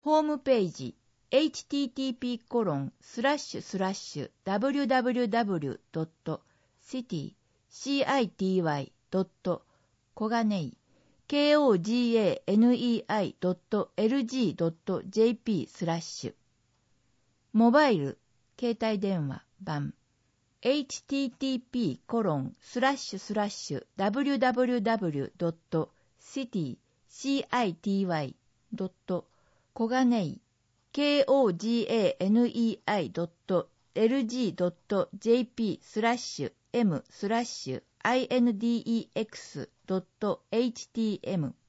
ホームページ http://www.city.koganei.lg.jp/ モバイル携帯電話版 http://www.city.koganei.lg.jp/m/index.htm